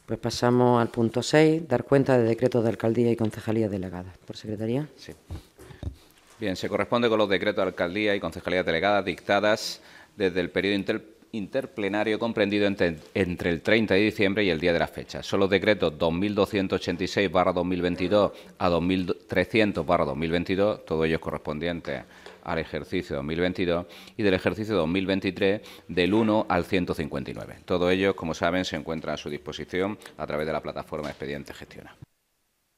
Pues pasamos al punto 6, dar cuenta de decretos de alcaldía y concejalías delegadas. ¿Por secretaría? Sí. Bien, se corresponde con los decretos de alcaldía y concejalías delegadas dictadas desde el periodo interplenario comprendido entre el 30 de diciembre y el día de la fecha. Son los decretos 2286/2022 a 2300/2022, todos ellos correspondientes al ejercicio 2022, y del ejercicio 2023 del 1 al 159. Todos ellos, como saben, se encuentran a su disposición a través de la plataforma Expediente Gestiona.